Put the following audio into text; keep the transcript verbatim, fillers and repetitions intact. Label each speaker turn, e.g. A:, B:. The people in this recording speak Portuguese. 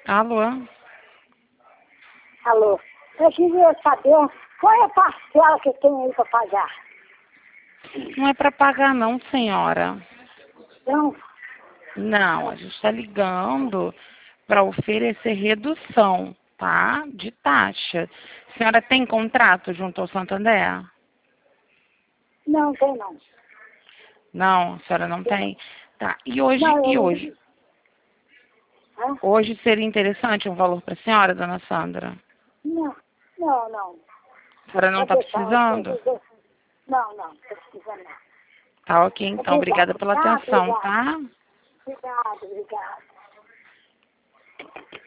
A: Alô?
B: Alô? Eu queria saber qual é a parcela que tem aí para pagar.
A: Não é para pagar não, senhora.
B: Não,
A: Não, a gente está ligando para oferecer redução, tá? De taxa. A senhora tem contrato junto ao Santander?
B: não tem não.
A: Não, a senhora não
B: Tem
A: tem?
B: não.
A: Tá. E hoje,
B: Não, eu
A: e
B: não.
A: hoje?
B: Hã?
A: Hoje seria interessante um valor para a senhora, dona Sandra?
B: Não, não, não.
A: A senhora não
B: Pode
A: está
B: deixar.
A: precisando?
B: Não, não, não precisa não.
A: Tá ok, então. Obrigada
B: Obrigado,
A: pela
B: tá?
A: atenção,
B: Obrigado.
A: tá?
B: Obrigado, obrigado.